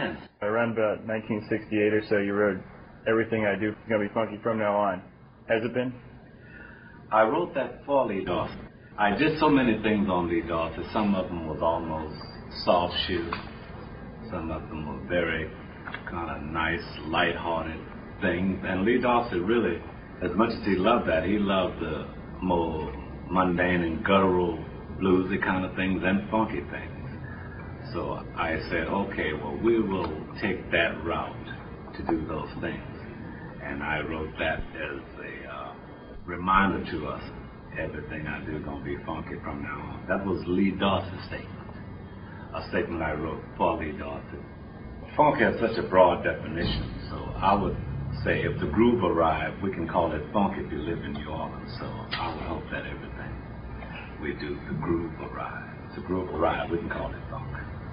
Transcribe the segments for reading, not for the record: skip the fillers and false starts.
band. Around about 1968 or so, you wrote Everything I Do Is Gonna Be Funky From Now On. Has it been? I wrote that for Lee Dawson. I did so many things on Lee Dawson. Some of them was almost soft shoe. Some of them were very kind of nice, light-hearted things. And Lee Dawson really, as much as he loved that, he loved the more mundane and guttural, bluesy kind of things and funky things. So I said, okay, well, we will take that route to do those things. And I wrote that as a reminder to us, everything I do gonna be funky from now on. That was Lee Dawson's statement, a statement I wrote for Lee Dawson. Funk has such a broad definition, so I would say if the groove arrived, we can call it funk if you live in New Orleans. So I would hope that everything we do, the groove arrive. If the groove arrive, we can call it funk.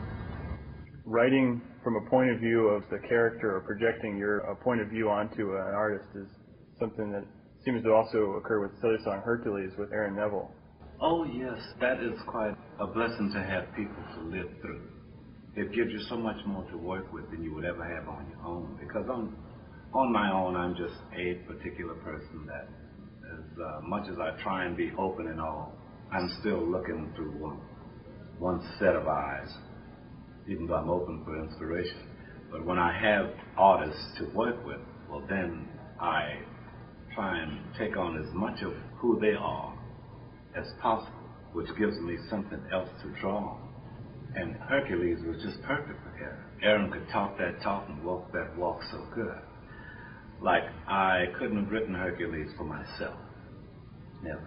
Writing from a point of view of the character or projecting your point of view onto an artist is something that seems to also occur with the other song Hercules with Aaron Neville. Oh yes, that is quite a blessing to have people to live through. It gives you so much more to work with than you would ever have on your own. Because on my own, I'm just a particular person that, as much as I try and be open and all, I'm still looking through one set of eyes, even though I'm open for inspiration. But when I have artists to work with, well then I try and take on as much of who they are as possible, which gives me something else to draw on. And Hercules was just perfect for Aaron. Aaron could talk that talk and walk that walk so good. Like, I couldn't have written Hercules for myself. Never.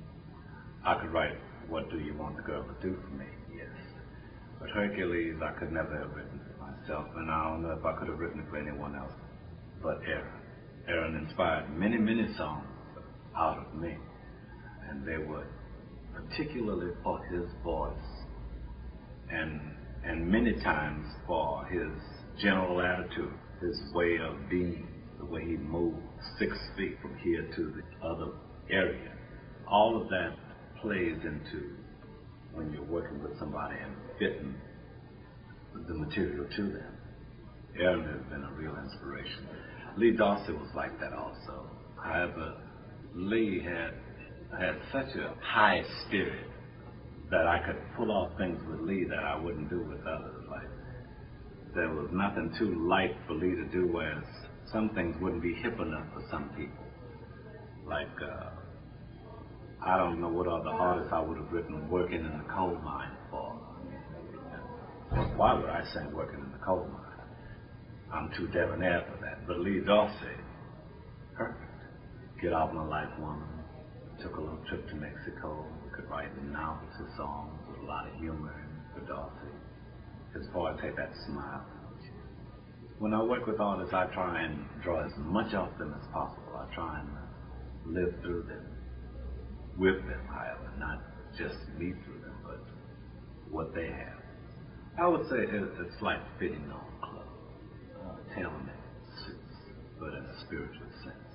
I could write, what do you want the girl to do for me? Yes. But Hercules, I could never have written for myself, and I don't know if I could have written it for anyone else but Aaron. Aaron inspired many, many songs out of me, and they were particularly for his voice, and many times for his general attitude, his way of being, the way he moved 6 feet from here to the other area. All of that plays into when you're working with somebody and fitting the material to them. Aaron has been a real inspiration. Lee Dawson was like that also. However, Lee had such a high spirit that I could pull off things with Lee that I wouldn't do with others. Like, there was nothing too light for Lee to do, whereas some things wouldn't be hip enough for some people. Like, I don't know what other artists I would have written Working in the Coal Mine for. Why would I sing Working in the Coal Mine? I'm too debonair for that. But Lee Dawson, perfect. Get Out My Life Woman, took a little trip to Mexico. We could write novels and songs with a lot of humor for Dawson. His voice had that smile. When I work with artists, I try and draw as much off them as possible. I try and live through them, with them, however, not just me through them, but what they have. I would say it's like fitting on clothes, tailoring suits, but in a spiritual sense.